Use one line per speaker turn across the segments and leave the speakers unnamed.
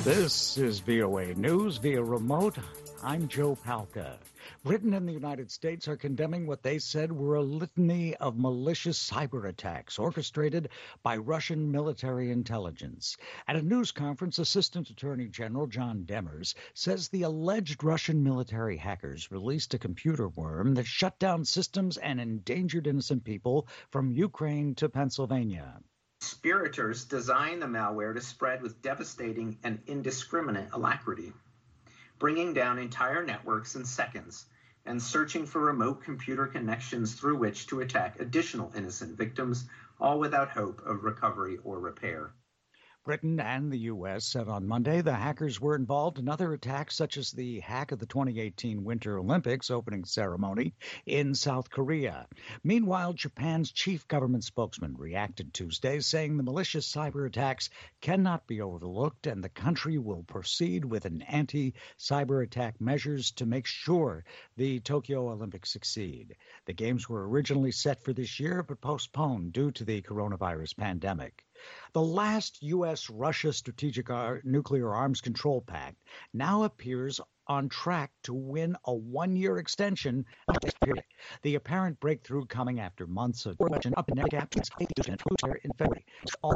This is VOA News via remote. I'm Joe Palca. Britain and the United States are condemning what they said were a litany of malicious cyber attacks orchestrated by Russian military intelligence. At a news conference, Assistant Attorney General John Demers says the alleged Russian military hackers released a computer worm that shut down systems and endangered innocent people from Ukraine to Pennsylvania.
Conspirators designed the malware to spread with devastating and indiscriminate alacrity, bringing down entire networks in seconds and searching for remote computer connections through which to attack additional innocent victims, all without hope of recovery or repair.
Britain and the U.S. said on Monday the hackers were involved in other attacks, such as the hack of the 2018 Winter Olympics opening ceremony in South Korea. Meanwhile, Japan's chief government spokesman reacted Tuesday, saying the malicious cyber attacks cannot be overlooked and the country will proceed with an anti-cyber attack measures to make sure the Tokyo Olympics succeed. The games were originally set for this year, but postponed due to the coronavirus pandemic. The last U.S.-Russia Strategic Nuclear Arms Control Pact now appears on track to win a one-year extension of this period. The apparent breakthrough coming after months of up in gap in February. All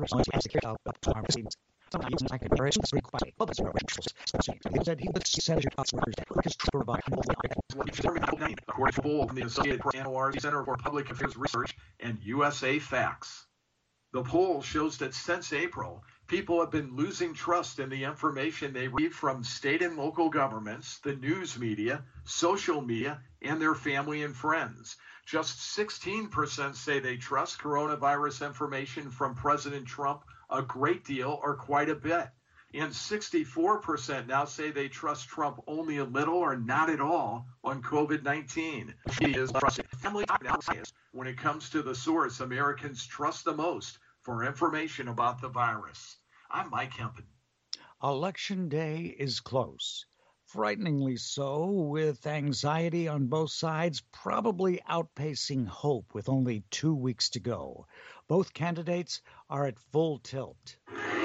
the Associated Press, Center for Public Affairs Research, and USA Facts. The poll shows that since April, people have been losing trust in the information they read from state and local governments, the news media, social media, and their family and friends. Just 16% say they trust coronavirus information from President Trump a great deal or quite a bit. And 64% now say they trust Trump only a little or not at all on COVID-19. He is trusted. Family analysis. When it comes to the source Americans trust the most for information about the virus. I'm Mike Hempen.
Election day is close. Frighteningly so, with anxiety on both sides probably outpacing hope with only 2 weeks to go. Both candidates are at full tilt.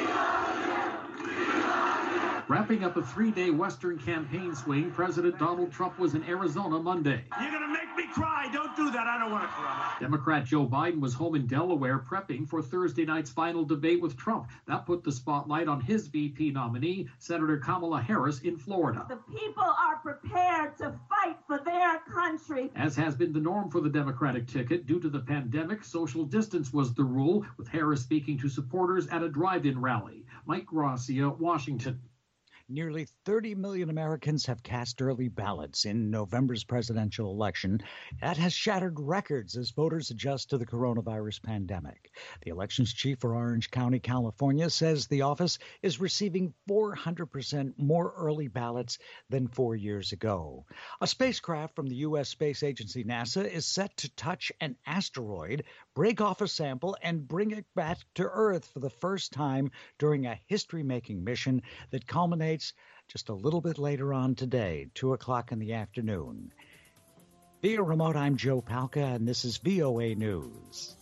Wrapping up a three-day Western campaign swing, President Donald Trump was in Arizona Monday.
You're going to make me cry. Don't do that. I don't want to cry.
Democrat Joe Biden was home in Delaware prepping for Thursday night's final debate with Trump. That put the spotlight on his VP nominee, Senator Kamala Harris, in Florida.
The people are prepared to fight for their country.
As has been the norm for the Democratic ticket, due to the pandemic, social distance was the rule, with Harris speaking to supporters at a drive-in rally. Mike Gracia, Washington.
Nearly 30 million Americans have cast early ballots in November's presidential election. That has shattered records as voters adjust to the coronavirus pandemic. The elections chief for Orange County, California, says the office is receiving 400% more early ballots than 4 years ago. A spacecraft from the U.S. Space Agency, NASA, is set to touch an asteroid, break off a sample, and bring it back to Earth for the first time during a history-making mission that culminates just a little bit later on today, 2 o'clock in the afternoon. Via remote, I'm Joe Palca, and this is VOA News.